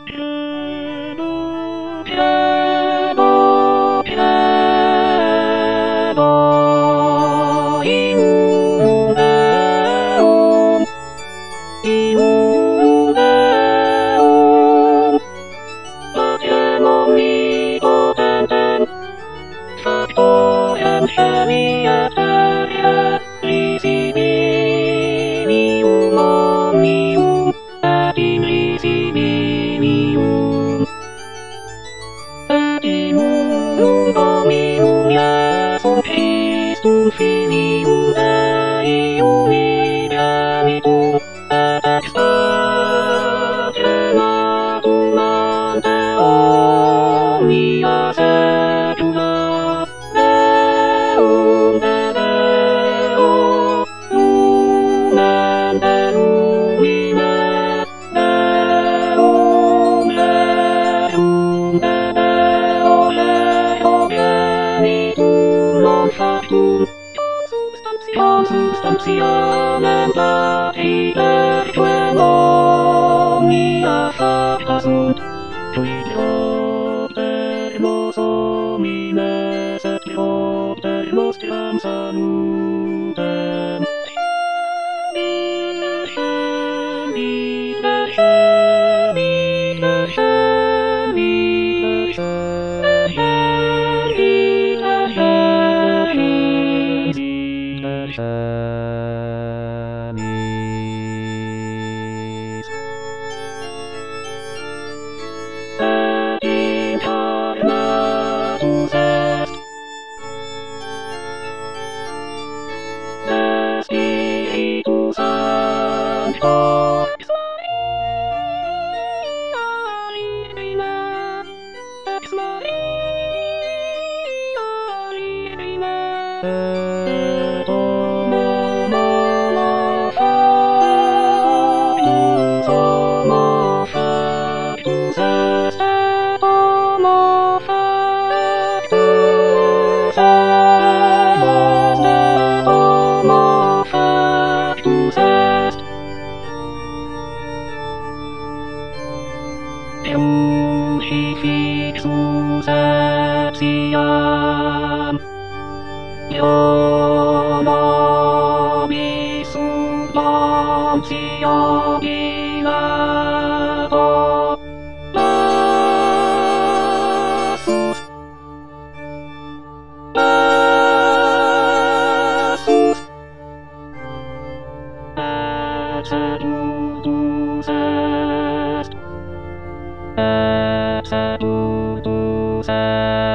Piano, piano, piano, Iuleum, Iuleum, Latium omnipotentem, Factorem Genietaria, Risibinium omnium, et in risibinium. Et in unum Dominum Iesum Christum Filium Dei unigenitum, et ex paginatum ante omnia saecula. Deum de Deo, lumen de lumine, Deum Deum de Deo Leo genitum non factum, consubstantialem platiter quem omnia facta sunt, qui propter nos homines et propter nostram salutem. Incarnatus est Spiritus Sancto, ex Maria, ex Maria, et homo homo factus est, et homo factus est, et homo factus est. Crucifixus et siam, Io nobis substantia Pilato, Lassus, Lassus, et sepultus est, et sepultus est.